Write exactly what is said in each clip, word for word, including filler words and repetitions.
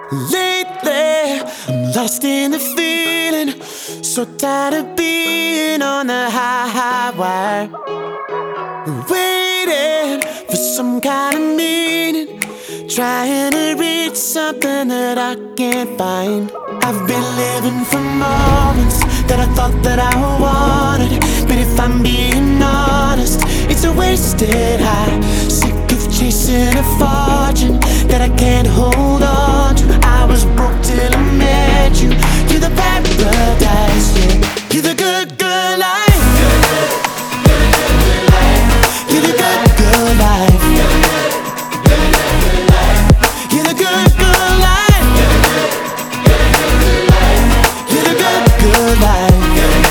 Lately, I'm lost in the feeling, so tired of being on the high, high wire, waiting for some kind of meaning, trying to reach something that I can't find. I've been living for moments that I thought that I wanted, but if I'm being honest, it's a wasted high. Sick of chasing a fortune that I can't hold on to. I was broke till I met you. You're the paradise, yeah. You're the good, good life. You're the good, good life. You're the good, good life. You're the good, good life.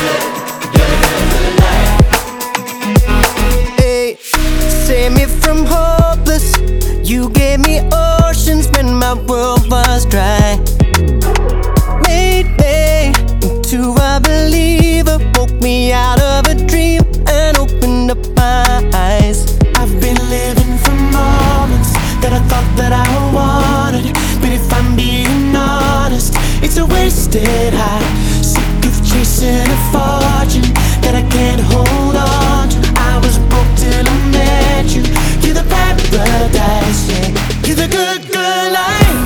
Hey, save me from hopeless. You gave me oceans when my world was dry. Made me into a believer, woke me out of a dream and opened up my eyes. I've been living for moments that I thought that I wanted, but if I'm being honest, it's a wasted high. Sick of chasing a fortune that I can't hold on to. I was broke till I met you. You're the paradise, yeah. You're the good, good life.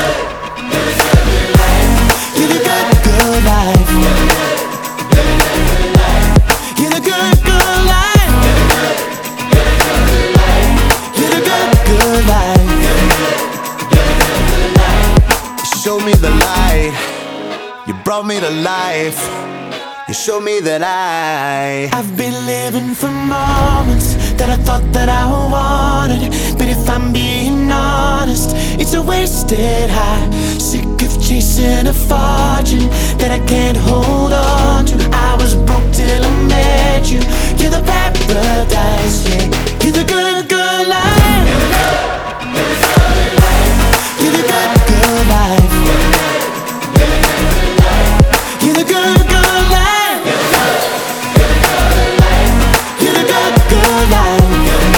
You're the good, good life. You're the good, good life. You're the good, good life. You showed me the light. You brought me to life. You showed me that I I've been living for moments that I thought that I wanted, but if I'm being honest, it's a wasted high. Sick of chasing a fortune that I can't hold on to. I was broke till I met you. You're the paradise, yeah. You're the good, good life. You're the good, good life. You're the good, good life. You're the good, good life.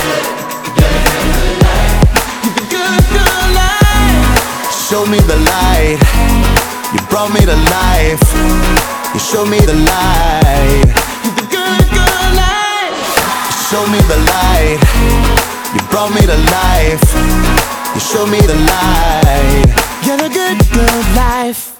You're the good, good life. Show me the light. You brought me to life. You showed me the light. You're the good, good life. You showed me the light. You brought me to life. You showed me the light. You're the good, good life.